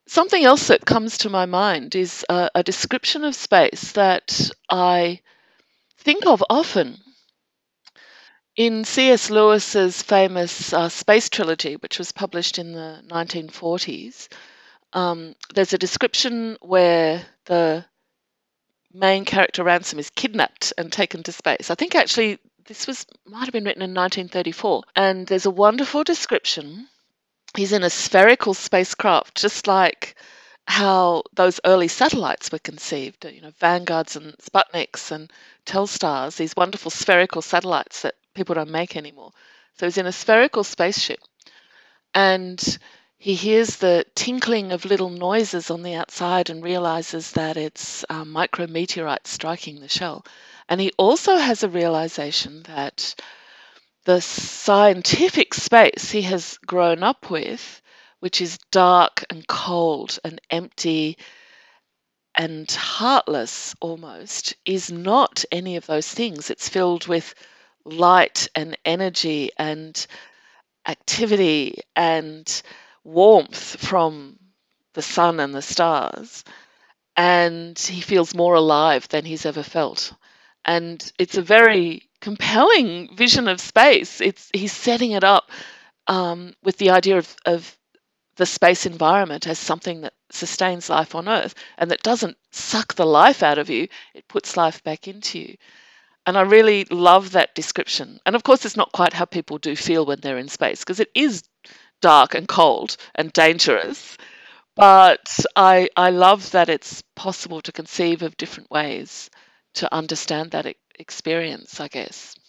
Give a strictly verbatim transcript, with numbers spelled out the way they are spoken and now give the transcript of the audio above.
Something else that comes to my mind is a, a description of space that I think of often. In C S. Lewis's famous uh, Space Trilogy, which was published in the nineteen forties, um, there's a description where the main character Ransom is kidnapped and taken to space. I think actually this was might have been written in nineteen thirty-four, and there's a wonderful description. He's in a spherical spacecraft, just like how those early satellites were conceived, you know, Vanguards and Sputniks and Telstars, these wonderful spherical satellites that people don't make anymore. So he's in a spherical spaceship, and he hears the tinkling of little noises on the outside and realizes that it's um, micrometeorites striking the shell. And he also has a realization that the scientific space he has grown up with, which is dark and cold and empty and heartless almost, is not any of those things. It's filled with light and energy and activity and warmth from the sun and the stars. And he feels more alive than he's ever felt. And it's a very compelling vision of space. It's he's setting it up um, with the idea of, of the space environment as something that sustains life on Earth and that doesn't suck the life out of you, it puts life back into you. And I really love that description. And of course, it's not quite how people do feel when they're in space, because it is dark and cold and dangerous. But I, I love that it's possible to conceive of different ways to understand that e- experience, I guess.